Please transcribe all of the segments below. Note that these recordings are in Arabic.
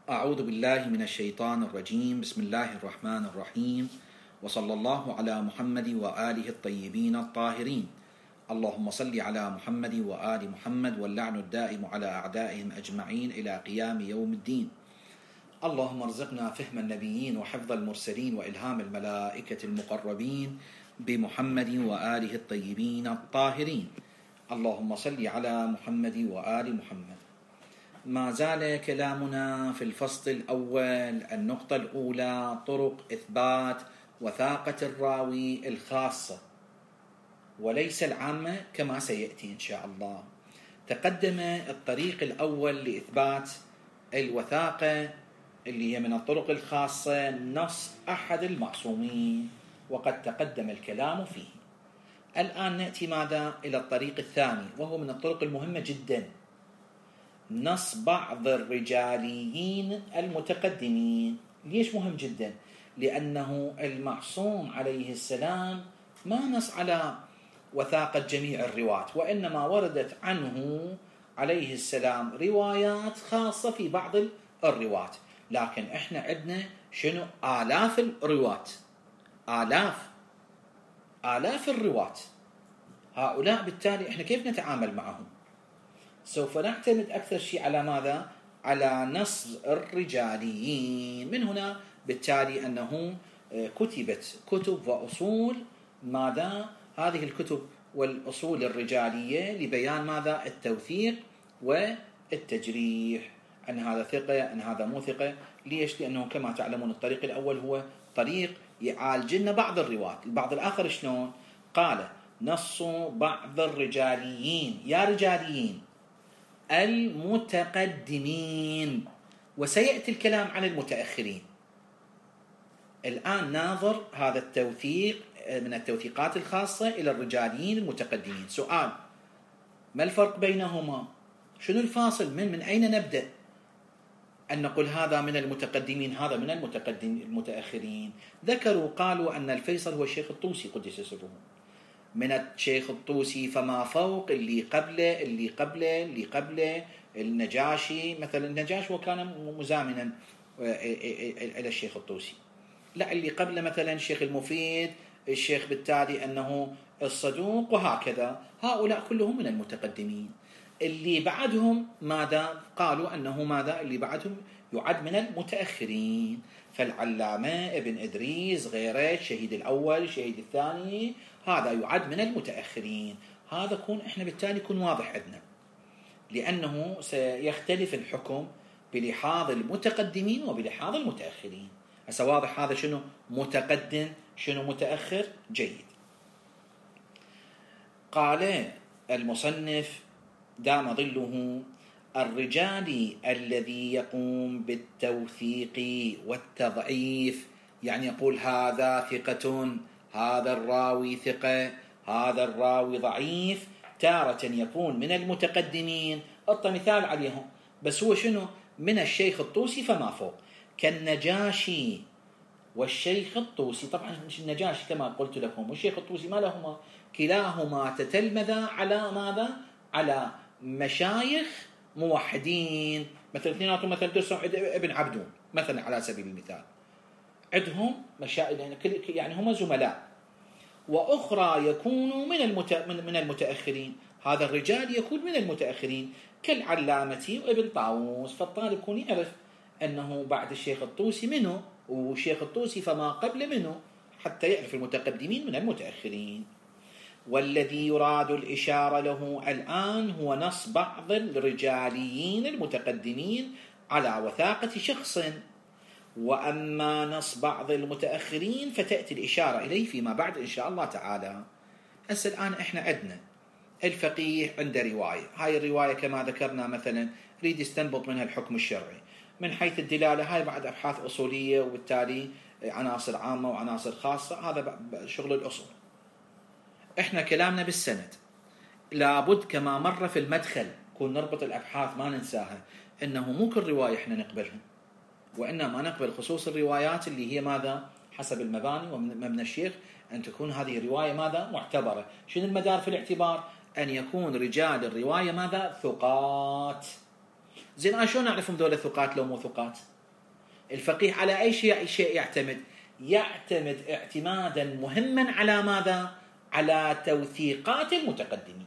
أعوذ بالله من الشيطان الرجيم. بسم الله الرحمن الرحيم، وصلى الله على محمد وآله الطيبين الطاهرين. اللهم صل على محمد وآل محمد، واللعن الدائم على أعدائهم أجمعين إلى قيام يوم الدين. اللهم ارزقنا فهم النبيين وحفظ المرسلين وإلهام الملائكة المقربين بمحمد وآله الطيبين الطاهرين. اللهم صل على محمد وآل محمد. ما زال كلامنا في الفصل الأول، النقطة الأولى، طرق إثبات وثاقة الراوي الخاصة وليس العامة كما سيأتي إن شاء الله. تقدم الطريق الأول لإثبات الوثاقة اللي هي من الطرق الخاصة نص أحد المعصومين، وقد تقدم الكلام فيه. الآن نأتي ماذا؟ إلى الطريق الثاني، وهو من الطرق المهمة جدا، نص بعض الرجاليين المتقدمين. ليش مهم جدا؟ لأنه المعصوم عليه السلام ما نص على وثاقة جميع الرواة، وإنما وردت عنه عليه السلام روايات خاصة في بعض الرواة. لكن إحنا عندنا شنو؟ آلاف الرواة، آلاف الرواة. هؤلاء بالتالي إحنا كيف نتعامل معهم؟ سوف نعتمد أكثر شيء على ماذا؟ على نص الرجاليين. من هنا بالتالي أنه كتبت كتب وأصول ماذا؟ هذه الكتب والأصول الرجالية لبيان ماذا؟ التوثيق والتجريح، أن هذا ثقة، أن هذا مو ثقة. ليش؟ لأنه كما تعلمون الطريق الأول هو طريق يعالج لنا بعض الرواة. البعض الآخر شلون؟ قال نص بعض الرجاليين، يا رجاليين المتقدمين، وسيأتي الكلام عن المتأخرين. الآن ناظر هذا التوثيق من التوثيقات الخاصة إلى الرجاليين المتقدمين. سؤال: ما الفرق بينهما؟ شنو الفاصل؟ من أين نبدأ أن نقول هذا من المتقدمين هذا من المتأخرين؟ ذكروا قالوا أن الفيصل هو الشيخ الطوسي قدس سره، من الشيخ الطوسي فما فوق، اللي قبله النجاشي مثلا. النجاشي وكان مزامنا إلى الشيخ الطوسي. لا، اللي قبله مثلا الشيخ المفيد، الشيخ بالتالي أنه الصدوق، وهكذا. هؤلاء كلهم من المتقدمين. اللي بعدهم ماذا؟ قالوا أنه ماذا؟ اللي بعدهم يعد من المتأخرين. فالعلامة ابن إدريس غيره، الشهيد الأول، الشهيد الثاني، هذا يعد من المتأخرين. هذا كون إحنا بالتالي يكون واضح عندنا، لأنه سيختلف الحكم بلحاظ المتقدمين وبلحاظ المتأخرين. هسه واضح هذا شنو متقدم شنو متأخر؟ جيد. قال المصنف دام ظله: الرجال الذي يقوم بالتوثيق والتضعيف، يعني يقول هذا ثقة، هذا الراوي ثقة، هذا الراوي ضعيف. تارة يكون من المتقدمين، أعطى مثال عليهم، بس هو شنو؟ من الشيخ الطوسي فما فوق، كالنجاشي والشيخ الطوسي. طبعا النجاشي كما قلت لكم والشيخ الطوسي ما لهما؟ كلاهما تتلمذا على ماذا؟ على مشايخ موحدين. مثلا اثنيناتهم مثلا درسوا ابن عبدون مثلا على سبيل المثال، عندهم مشايخ يعني هم زملاء. وأخرى يكونوا من المتأخرين. هذا الرجال يكون من المتأخرين كالعلامة وابن طاووس. فالطالب يكون يعرف أنه بعد الشيخ الطوسي منه، والشيخ الطوسي فما قبل منه، حتى يعرف المتقدمين من المتأخرين. والذي يراد الإشارة له الآن هو نص بعض الرجاليين المتقدمين على وثاقة شخص، وأما نص بعض المتأخرين فتأتي الإشارة إليه فيما بعد إن شاء الله تعالى. هسه الآن إحنا عندنا الفقيه عنده رواية، هاي الرواية كما ذكرنا مثلا يريد يستنبط منها الحكم الشرعي من حيث الدلالة. هاي بعد أبحاث أصولية، وبالتالي عناصر عامة وعناصر خاصة، هذا شغل الأصول. إحنا كلامنا بالسند. لابد كما مر في المدخل كون نربط الأبحاث ما ننساها، إنه مو كل رواية إحنا نقبلها، وإنما نقبل خصوص الروايات اللي هي ماذا؟ حسب المباني ومبنى الشيخ، أن تكون هذه الرواية ماذا؟ معتبرة. شنو المدار في الاعتبار؟ أن يكون رجال الرواية ماذا؟ ثقات. زين، شلون نعرفهم ذولا ثقات لو مو ثقات؟ الفقيه على أي شيء يعتمد؟ يعتمد اعتمادا مهما على ماذا؟ على توثيقات المتقدمين.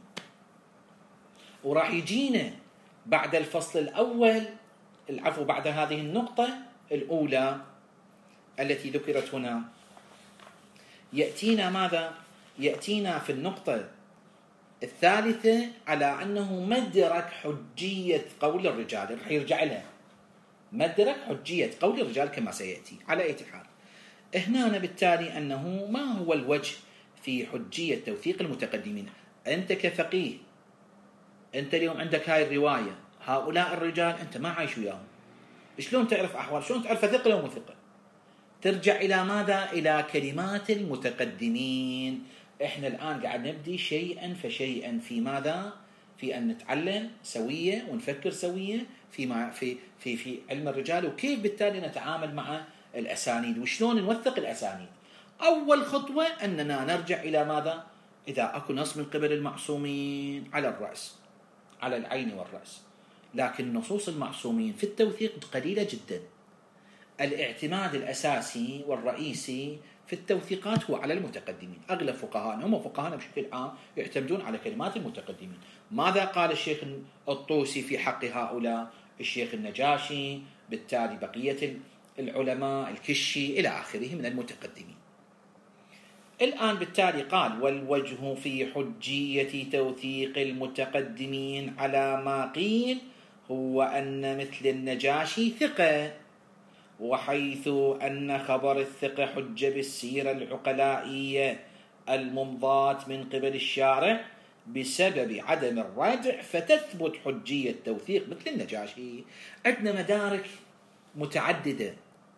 وراح يجينا بعد الفصل الأول، بعد هذه النقطة الأولى التي ذكرت هنا، يأتينا ماذا؟ يأتينا في النقطة الثالثة على أنه مدرك حجية قول الرجال، راح يرجع لها مدرك حجية قول الرجال كما سيأتي. على أي حال هنا بالتالي أنه ما هو الوجه في حجية توثيق المتقدمين؟ أنت كفقيه، أنت اليوم عندك هاي الرواية، هؤلاء الرجال أنت ما عايش وياهم، شلون تعرف أحوال؟ شلون تعرف ثقة لو مو ثقة؟ ترجع إلى ماذا؟ إلى كلمات المتقدمين. إحنا الآن قاعد نبدي شيئا فشيئا في ماذا؟ في أن نتعلم سوية ونفكر سوية في علم الرجال، وكيف بالتالي نتعامل مع الأسانيد وشلون نوثق الأسانيد. أول خطوة أننا نرجع إلى ماذا؟ إذا أكو نص من قبل المعصومين على الرأس، على العين والرأس، لكن نصوص المعصومين في التوثيق قليلة جدا. الاعتماد الأساسي والرئيسي في التوثيقات هو على المتقدمين. أغلب فقهاء هم فقهاء بشكل عام يعتمدون على كلمات المتقدمين. ماذا قال الشيخ الطوسي في حق هؤلاء؟ الشيخ النجاشي، بالتالي بقية العلماء، الكشي إلى آخره من المتقدمين. الآن بالتالي قال: والوجه في حجية توثيق المتقدمين على ما قيل هو أن مثل النجاشي ثقة، وحيث أن خبر الثقة حجة بالسيرة العقلائية الممضاة من قبل الشارع بسبب عدم الردع، فتثبت حجية توثيق مثل النجاشي. عندنا مدارك متعددة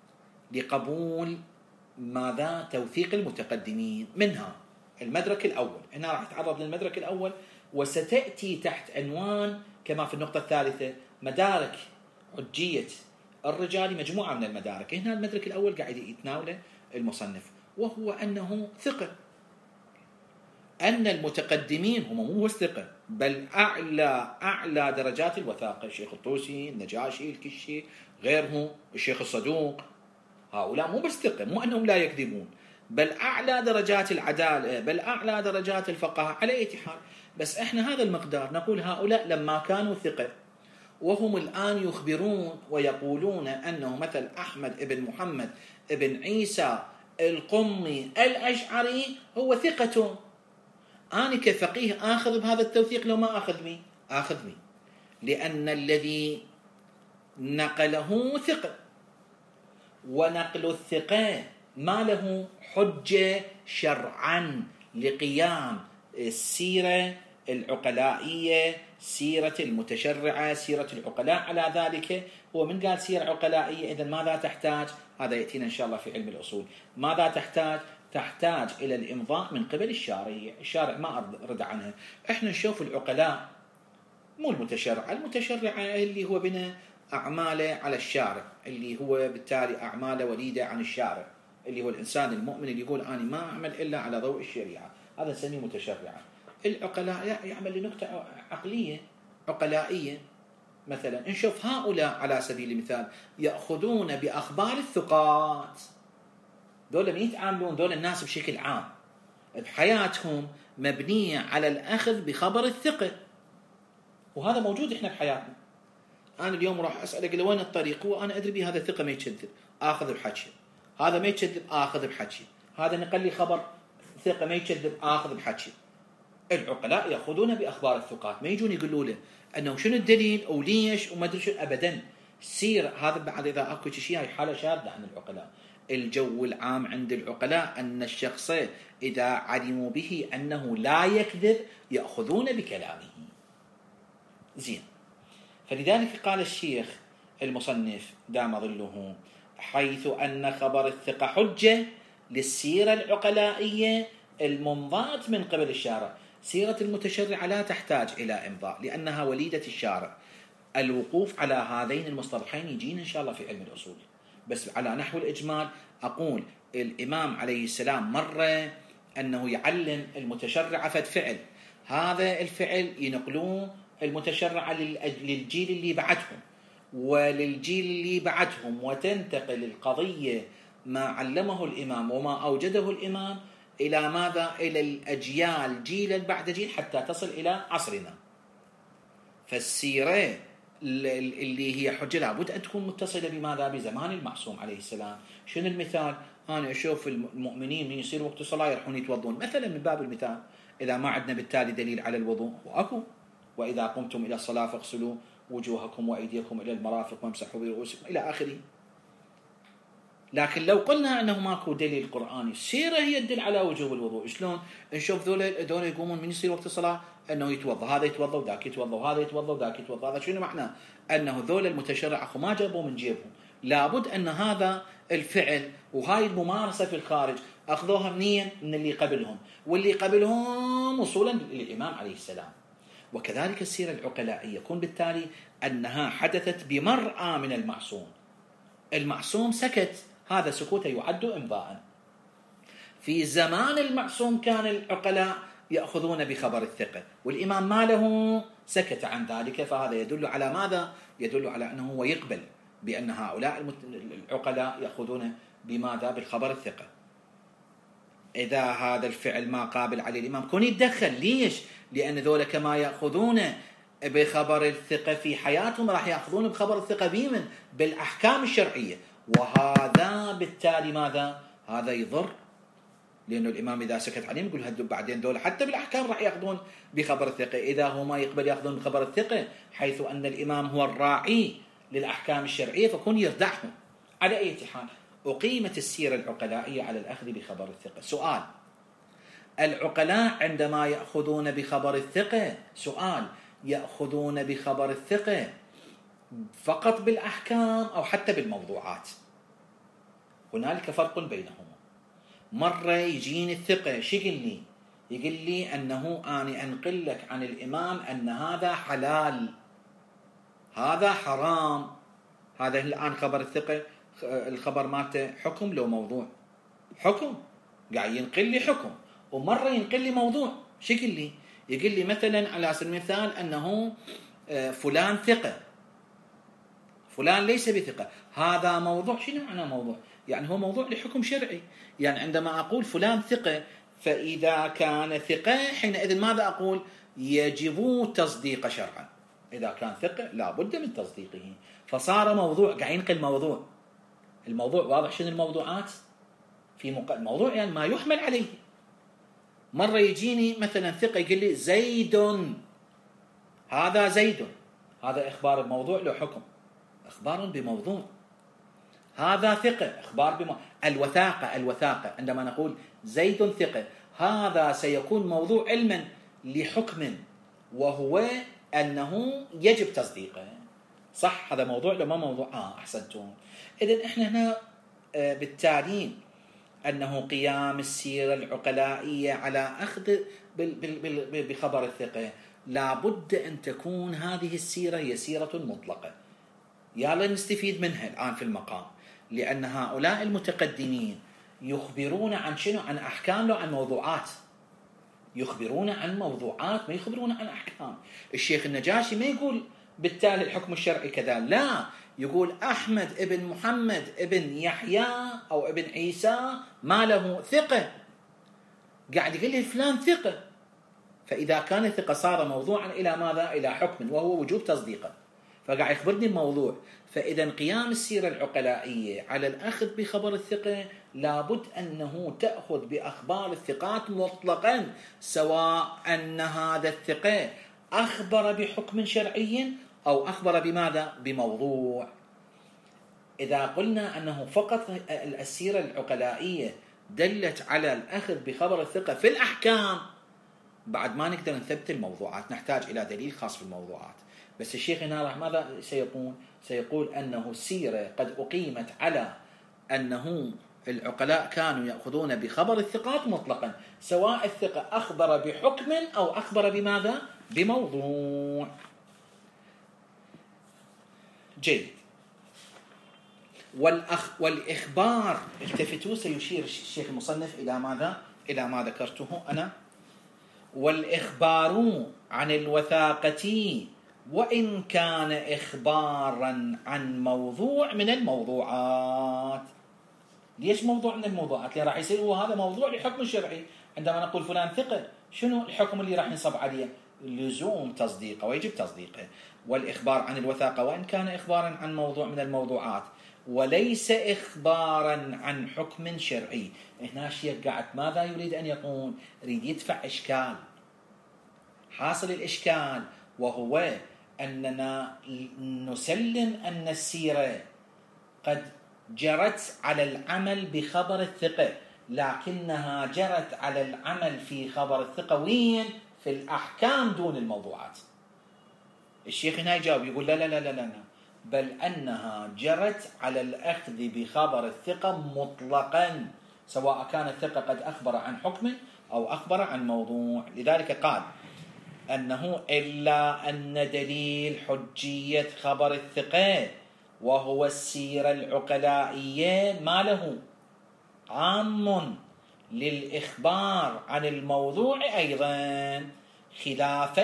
لقبول ماذا؟ توثيق المتقدمين. منها المدرك الأول، هنا راح نتعرض للمدرك الأول، وستأتي تحت عنوان كما في النقطة الثالثة مدارك حجية الرجال، مجموعة من المدارك. هنا المدرك الأول قاعد يتناوله المصنف، وهو أنه ثقة، أن المتقدمين هم مو الثقة بل أعلى درجات الوثاقة. الشيخ الطوسي، النجاشي، الكشي، غيره، الشيخ الصدوق، هؤلاء مو بس ثقة، مو أنهم لا يكذبون، بل أعلى درجات العدالة، بل أعلى درجات الفقهاء. على أي حال، بس إحنا هذا المقدار نقول هؤلاء لما كانوا ثقة، وهم الآن يخبرون ويقولون أنه مثل أحمد ابن محمد ابن عيسى القمي الأشعري هو ثقة، أنا كفقيه آخذ بهذا التوثيق لو ما آخذ بي؟ آخذ بي، لأن الذي نقله ثقة، ونقل الثقة ما له حجة شرعا لقيام السيرة العقلائية، سيرة المتشرعة، سيرة العقلاء على ذلك. هو من قال سيرة عقلائية، إذن ماذا تحتاج؟ هذا يأتينا إن شاء الله في علم الأصول. ماذا تحتاج؟ تحتاج إلى الإمضاء من قبل الشارع. الشارع ما رد عنها. إحنا نشوف العقلاء، مو المتشرعة اللي هو بنى أعماله على الشارع، اللي هو بالتالي أعماله وليدة عن الشارع، اللي هو الإنسان المؤمن اللي يقول أنا ما أعمل إلا على ضوء الشريعة، هذا نسميه متشرعة. العقلاء يعمل لنقطة عقلية عقلائية. مثلا نشوف هؤلاء على سبيل المثال يأخذون بأخبار الثقات. دول من يتعاملون؟ دول الناس بشكل عام بحياتهم مبنية على الأخذ بخبر الثقة، وهذا موجود إحنا بحياتنا. أنا اليوم راح أسألك لوين الطريق، هو أنا أدري به هذا ثقة ما يكذب، آخذ بحكي، هذا ما يكذب آخذ بحكي، هذا نقل لي خبر ثقة ما يكذب آخذ بحكي. العقلاء يأخذون بأخبار الثقات، ما يجون يقولوا له أنه شنو الدليل أو ليش وما أدري شنو، أبدا. سير هذا بعد إذا أكو شيء، هاي حالة شاذة عن العقلاء. الجو العام عند العقلاء أن الشخص إذا علموا به أنه لا يكذب يأخذون بكلامه. زين، فلذلك قال الشيخ المصنف دام ظله: حيث أن خبر الثقة حجة للسيرة العقلائية الممضاة من قبل الشارع. سيرة المتشرعة لا تحتاج إلى إمضاء لأنها وليدة الشارع. الوقوف على هذين المصطلحين يجينا إن شاء الله في علم الأصول، بس على نحو الإجمال أقول الإمام عليه السلام مرة أنه يعلم المتشرعة فعل، هذا الفعل ينقلون المتشرعة للجيل اللي بعدهم، وللجيل اللي بعدهم، وتنتقل القضية ما علمه الإمام وما أوجده الإمام إلى ماذا؟ إلى الأجيال جيلا بعد جيل حتى تصل إلى عصرنا. فالسيرة اللي هي حجة لابد أن تكون متصلة بماذا؟ بزمان المعصوم عليه السلام. شنو المثال؟ أنا أشوف المؤمنين من يصير وقت الصلاة يروحون يتوضون مثلا، من باب المثال، إذا ما عندنا بالتالي دليل على الوضوء وأكو، وإذا قمتم إلى الصلاة فاغسلوا وجوهكم وأيديكم إلى المرافق وامسحوا برؤوسكم إلى آخره. لكن لو قلنا أنه ماكو دليل قرآني، السيرة هي تدل على وجوب الوضوء. شلون؟ نشوف ذولا يقومون من يصير وقت الصلاة أنه يتوضأ، هذا يتوضأ وذاك يتوضأ وهذا يتوضأ وذاك يتوضأ. هذا شنو معناه؟ أنه ذولا المتشرع أخو ما جابوا من جيبهم، لابد أن هذا الفعل وهاي الممارسة في الخارج أخذوها منين؟ من اللي قبلهم، واللي قبلهم وصولا للإمام عليه السلام. وكذلك السيرة العقلائية يكون بالتالي أنها حدثت بمرأى من المعصوم. المعصوم سكت، هذا سكوته يعد إمضاء. في زمان المعصوم كان العقلاء يأخذون بخبر الثقة، والإمام ما له سكت عن ذلك، فهذا يدل على ماذا؟ يدل على أنه هو يقبل بأن هؤلاء العقلاء يأخذون بماذا؟ بالخبر الثقة. إذا هذا الفعل ما قابل عليه الإمام كون يتدخل. ليش؟ لأن ذولا كما يأخذون بخبر الثقة في حياتهم راح يأخذون بخبر الثقة بمن؟ بالأحكام الشرعية، وهذا بالتالي ماذا؟ هذا يضر، لأنه الإمام إذا سكت عليهم يقول هدوا بعدين دول حتى بالأحكام راح يأخذون بخبر الثقة. إذا هو ما يقبل يأخذون بخبر الثقة، حيث أن الإمام هو الراعي للأحكام الشرعية، فكون يردعهم. على أي حال أقيمت السيرة العقلائية على الأخذ بخبر الثقة. سؤال: العقلاء عندما يأخذون بخبر الثقة، سؤال، يأخذون بخبر الثقة فقط بالأحكام أو حتى بالموضوعات؟ هنالك فرق بينهما. مرة يجيني الثقة شو يقول لي؟ يقول لي أنه أنا أنقل لك عن الإمام أن هذا حلال هذا حرام. هذا الآن خبر الثقة، الخبر مالته حكم لو موضوع؟ حكم، قاعد ينقل لي حكم. ومرة ينقل لي موضوع. شو يقول لي؟ يقول لي مثلا على سبيل المثال أنه فلان ثقة، فلان ليس بثقة. هذا موضوع. شنو معنى موضوع؟ يعني هو موضوع لحكم شرعي. يعني عندما أقول فلان ثقة، فإذا كان ثقة حينئذ ماذا أقول؟ يجب تصديق شرعا. إذا كان ثقة لا بد من تصديقه، فصار موضوع، قاعد ينقل موضوع. الموضوع واضح. شنو الموضوعات؟ في موضوع يعني ما يحمل عليه. مرة يجيني مثلا ثقة يقول لي زيد، هذا زيد، هذا إخبار بموضوع له حكم، إخبار بموضوع. هذا ثقة، إخبار الوثاقة عندما نقول زيد ثقة، هذا سيكون موضوع علما لحكم، وهو أنه يجب تصديقه. صح؟ هذا موضوع لما موضوع. أحسنتم. إذن إحنا هنا بالتعليم أنه قيام السيرة العقلائية على أخذ بخبر الثقة، لابد أن تكون هذه السيرة هي سيرة مطلقة. يلا نستفيد منها الآن في المقام، لأن هؤلاء المتقدمين يخبرون عن شنو؟ عن أحكام، لو عن موضوعات. يخبرون عن موضوعات، ما يخبرون عن أحكام. الشيخ النجاشي ما يقول بالتالي الحكم الشرعي كذا، لا، يقول أحمد ابن محمد ابن يحيى أو ابن عيسى ما له ثقة، قاعد يقول لي فلان ثقة. فإذا كان ثقة صار موضوعا إلى ماذا؟ إلى حكم، وهو وجوب تصديقه، فقاعد يخبرني الموضوع. فإذا قيام السيرة العقلائية على الأخذ بخبر الثقة لابد أنه تأخذ بأخبار الثقات مطلقا، سواء أن هذا الثقة أخبر بحكم شرعي أو أخبر بماذا؟ بموضوع. إذا قلنا أنه فقط السيرة العقلائية دلت على الأخذ بخبر الثقة في الأحكام، بعد ما نقدر نثبت الموضوعات، نحتاج إلى دليل خاص في الموضوعات. بس الشيخ هنا راح ماذا سيقول أنه السيرة قد أقيمت على أنه العقلاء كانوا يأخذون بخبر الثقات مطلقا، سواء الثقة أخبر بحكم أو أخبر بماذا؟ بموضوع. جيد. والإخبار، التفتوا، سيشير الشيخ المصنف إلى ماذا؟ إلى ما ذكرته أنا. والإخبار عن الوثاقة وإن كان إخبارا عن موضوع من الموضوعات. ليش موضوع من الموضوعات؟ لأن راح يصير هو هذا موضوع لحكم شرعي. عندما نقول فلان ثقة، شنو الحكم اللي راح ينصب عليه؟ لزوم تصديقه ويجب تصديقه. والإخبار عن الوثاقة وإن كان إخبارا عن موضوع من الموضوعات وليس إخبارا عن حكم شرعي. هنا الشيخ قاعد ماذا يريد أن يقول؟ يريد يدفع إشكال. حاصل الإشكال وهو أننا نسلم أن السيرة قد جرت على العمل بخبر الثقة، لكنها جرت على العمل في خبر الثقة وين؟ في الأحكام دون الموضوعات. الشيخ هنا يجاوب يقول لا لا لا لا لا، بل أنها جرت على الأخذ بخبر الثقة مطلقا، سواء كان الثقة قد أخبر عن حكم أو أخبر عن موضوع. لذلك قال أنه إلا أن دليل حجية خبر الثقة وهو السيرة العقلائية ما له عام للإخبار عن الموضوع أيضا، خلافا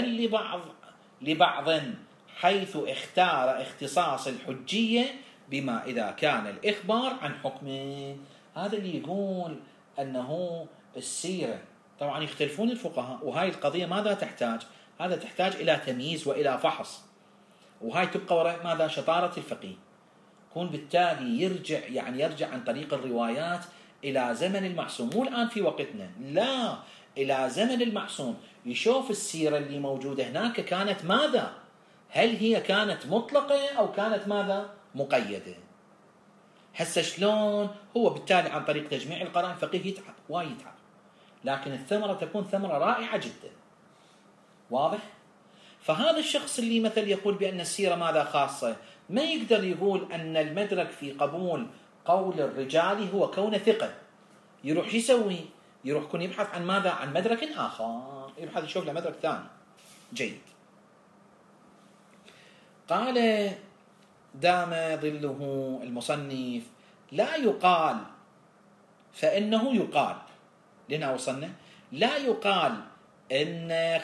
لبعض حيث اختار اختصاص الحجية بما إذا كان الإخبار عن حكمه. هذا اللي يقول أنه السيرة، طبعا يختلفون الفقهاء، وهاي القضية ماذا تحتاج؟ هذا تحتاج إلى تمييز وإلى فحص، وهاي تبقى وراء ماذا؟ شطارة الفقيه. يكون بالتالي يرجع عن طريق الروايات إلى زمن المعصوم، مو الآن في وقتنا، لا، إلى زمن المعصوم، يشوف السيرة اللي موجودة هناك كانت ماذا؟ هل هي كانت مطلقة أو كانت ماذا؟ مقيدة. هسه شلون؟ هو بالتالي عن طريق تجميع القرائن الفقيه يتعب وايد يتعب، لكن الثمرة تكون ثمرة رائعة جدا. واضح؟ فهذا الشخص اللي مثل يقول بأن السيرة ماذا خاصة، ما يقدر يقول أن المدرك في قبول قول الرجال هو كون ثقة. يروح يسوي؟ يروح يكون يبحث عن ماذا؟ عن مدرك آخر، يبحث يشوف له مدرك ثاني. جيد. قال دام ظله المصنف لا يقال، فإنه يقال، لنا وصلنا، لا يقال إن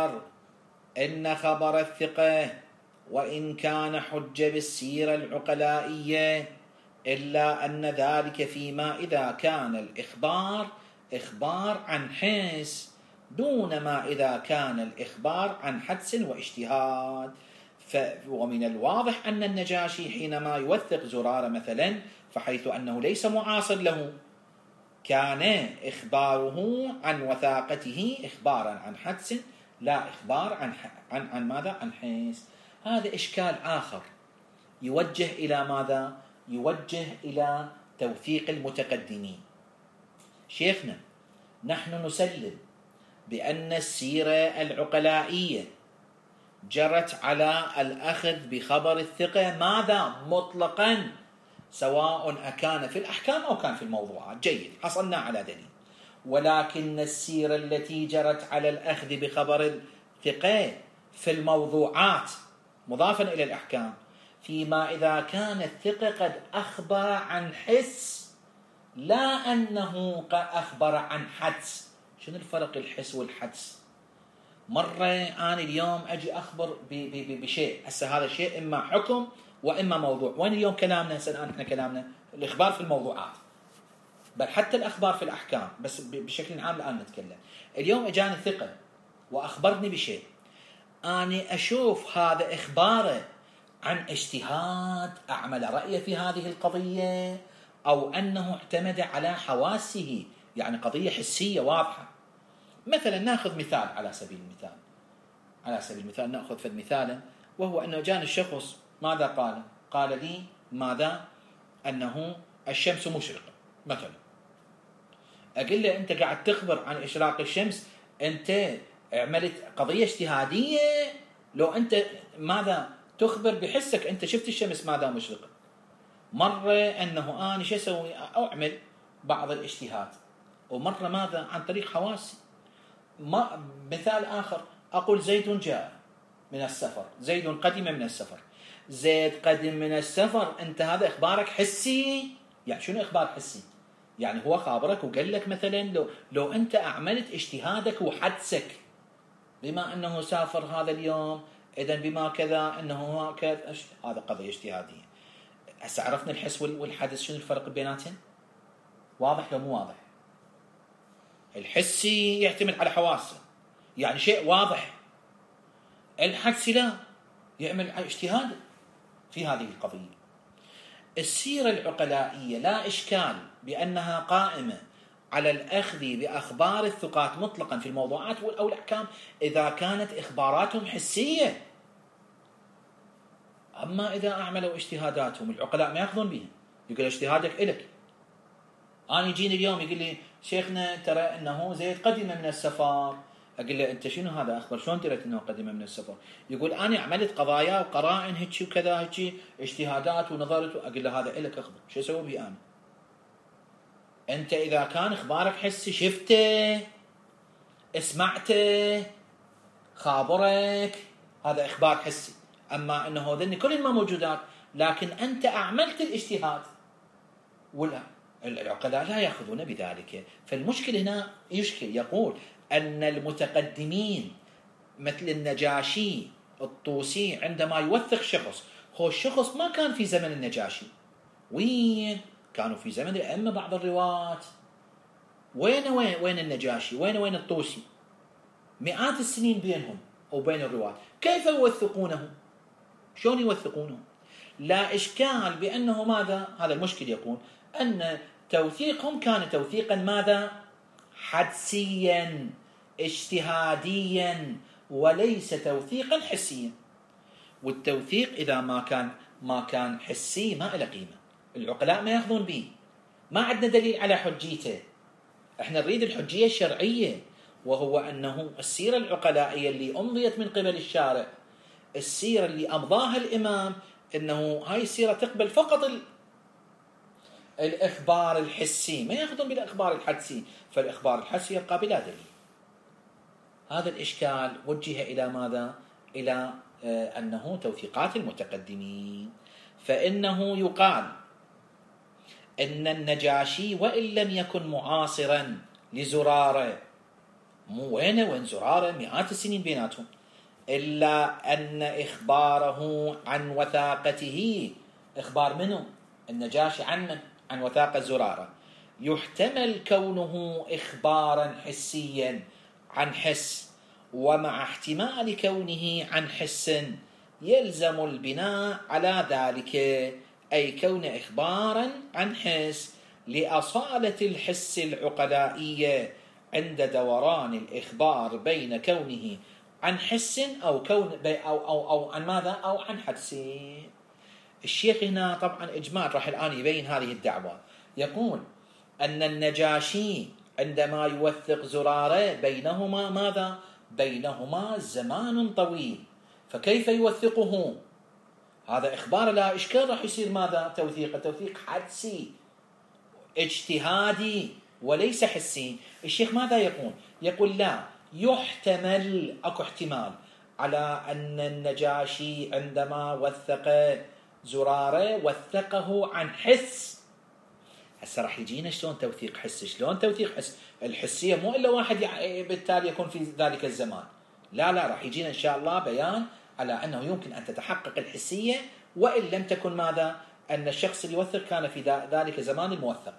خبر الثقة وإن كان حجة بالسيرة العقلائية، إلا أن ذلك فيما إذا كان الإخبار إخبار عن حس، دون ما إذا كان الإخبار عن حدس واجتهاد. ومن الواضح أن النجاشي حينما يوثق زرارة مثلا، فحيث أنه ليس معاصر له، كان إخباره عن وثاقته إخبارا عن حدس لا إخبار عن ماذا؟ عن حس. هذا إشكال آخر يوجه إلى ماذا؟ يوجه إلى توثيق المتقدمين. شيخنا، نحن نسلم بأن السيرة العقلائية جرت على الأخذ بخبر الثقة ماذا؟ مطلقا، سواء أكان في الأحكام أو كان في الموضوعات. جيد، حصلنا على دليل. ولكن السيرة التي جرت على الأخذ بخبر الثقة في الموضوعات مضافا إلى الأحكام، فيما إذا كان الثقة قد أخبر عن حس، لا أنه قد أخبر عن حدس. شنو الفرق الحس والحدس؟ مرة أنا اليوم أجي أخبر بشيء، هسه هذا الشيء إما حكم وإما موضوع. وين اليوم كلامنا؟ هسه الآن إحنا كلامنا الإخبار في الموضوعات، بل حتى الأخبار في الأحكام، بس بشكل عام الآن نتكلم. اليوم إجاني ثقة وأخبرني بشيء، أنا أشوف هذا إخباره عن اجتهاد أعمل رأيه في هذه القضية، أو أنه اعتمد على حواسه، يعني قضية حسية واضحة. مثلا ناخذ مثال على سبيل المثال ناخذ فد مثالا، وهو أنه جاني الشخص ماذا قال؟ قال لي ماذا؟ أنه الشمس مشرقة مثلا. أقول له أنت قاعد تخبر عن إشراق الشمس، أنت عملت قضية اجتهادية، لو أنت ماذا تخبر بحسك، أنت شفت الشمس ماذا مشرقة. مرة أنه أنا شو أسوي؟ أعمل بعض الاجتهاد، ومرة ماذا؟ عن طريق حواسي. مثال آخر، أقول زيد جاء من السفر، زيد قدم من السفر. زيد قدم من السفر، أنت هذا إخبارك حسي. يعني شنو إخبار حسي؟ يعني هو خابرك وقال لك مثلا لو أنت أعملت اجتهادك وحدسك بما أنه سافر هذا اليوم إذن بما كذا أنه هكذا، هذا قضية اجتهادية. هسه عرفنا الحس والحدث شنو الفرق بيناتهم؟ واضح لو مو واضح؟ الحسي يعتمد على حواسه، يعني شيء واضح. الحدسي لا، يعمل على اجتهاده في هذه القضية. السيرة العقلائية لا إشكال بأنها قائمة على الأخذ بأخبار الثقات مطلقا في الموضوعات أو الأحكام إذا كانت إخباراتهم حسية. أما إذا أعملوا اجتهاداتهم العقلاء ما يأخذون بها، يقول اجتهادك إلك. أنا يجيني اليوم يقول لي شيخنا ترى أنه زيد قدم من السفر، أقول له أنت شنو هذا أخبر، شلون دريت أنه قدم من السفر؟ يقول أنا عملت قضايا وقرائن هيك وكذا هيك اجتهادات ونظرت. أقول له هذا إلك أخبر، شو أسوي به أنا؟ أنت إذا كان إخبارك حسي، شفته، اسمعته، خابرك، هذا إخبار حسي. أما أنه ذني كل ما موجودات، لكن أنت أعملت الاجتهاد، ولا العقلاء لا يأخذون بذلك. فالمشكل هنا يشكل، يقول أن المتقدمين مثل النجاشي الطوسي عندما يوثق شخص، هو الشخص ما كان في زمن النجاشي، وين كانوا؟ في زمن الأئمة بعض الرواة. وين النجاشي؟ وين الطوسي؟ مئات السنين بينهم وبين الرواة، كيف يوثقونه؟ شلون يوثقونه؟ لا إشكال بأنه ماذا؟ هذا المشكل، يقول أن توثيقهم كان توثيقا ماذا؟ حدسيا اجتهاديا، وليس توثيقا حسيا. والتوثيق إذا ما كان حسي ما له قيمة، العقلاء ما يأخذون به، ما عندنا دليل على حجيته. احنا نريد الحجية الشرعية، وهو أنه السيرة العقلائية اللي أمضيت من قبل الشارع، السيرة اللي أمضاها الإمام، أنه هاي السيرة تقبل فقط الإخبار الحسي، ما يأخذون بالإخبار الحدسي، فالإخبار الحدسي يبقى بلا دليل. هذا الإشكال وجه إلى ماذا؟ إلى أنه توثيقات المتقدمين. فإنه يقال أن النجاشي وإن لم يكن معاصرا لزرارة، مو وين زرارة مئات السنين بيناتهم، إلا أن إخباره عن وثاقته، إخبار منه النجاشي عن من؟ عن وثاقة زرارة، يحتمل كونه إخبارا حسيا عن حس، ومع احتمال كونه عن حس يلزم البناء على ذلك، أي كون إخبارا عن حس لأصالة الحس العقلائية عند دوران الإخبار بين كونه عن حس أو عن ماذا؟ أو عن حدس. الشيخ هنا طبعا إجمال راح الآن يبين هذه الدعوة، يقول أن النجاشي عندما يوثق زرارة بينهما ماذا؟ بينهما زمان طويل، فكيف يوثقه؟ هذا إخبار لا إشكال، راح يصير ماذا؟ توثيق حدسي اجتهادي وليس حسي. الشيخ ماذا يقول؟ يقول لا يحتمل، أكو احتمال على أن النجاشي عندما وثق زرارة وثقه عن حس. هسه راح يجينا شلون توثيق حس، شلون توثيق حس؟ الحسية مو إلا واحد بالتالي يكون في ذلك الزمان، لا راح يجينا إن شاء الله بيان على أنه يمكن أن تتحقق الحسية وإن لم تكن ماذا؟ أن الشخص اللي يوثق كان في ذلك الزمان الموثق.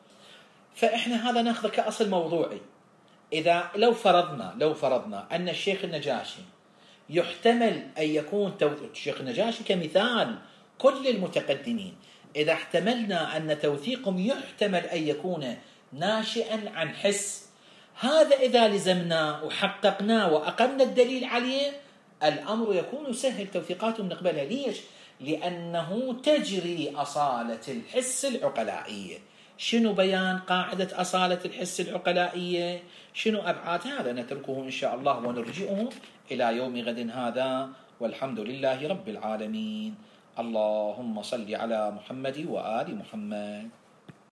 فإحنا هذا ناخذه كأصل موضوعي. إذا لو فرضنا أن الشيخ النجاشي يحتمل أن يكون الشيخ النجاشي كمثال كل المتقدمين، إذا احتملنا أن توثيقهم يحتمل أن يكون ناشئا عن حس، هذا إذا لزمنا وحققنا وأقمنا الدليل عليه، الأمر يكون سهل، توثيقاتهم نقبلها. ليش؟ لأنه تجري أصالة الحس العقلائية. شنو بيان قاعدة أصالة الحس العقلائية؟ شنو أبعاد هذا؟ نتركه إن شاء الله ونرجئه إلى يوم غد هذا، والحمد لله رب العالمين. اللهم صل على محمد وآل محمد.